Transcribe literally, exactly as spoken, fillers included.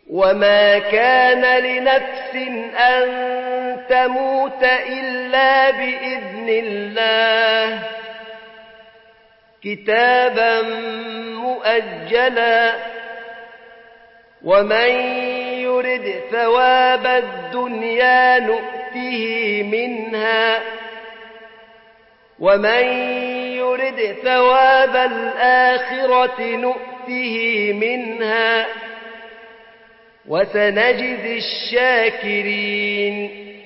وما كان لنفس أن تموت إلا بإذن الله كتابا مؤجلا ومن يرد ثواب الدنيا نؤته منها ومن يرد ثواب الآخرة نؤته منها وسنجزي الشاكرين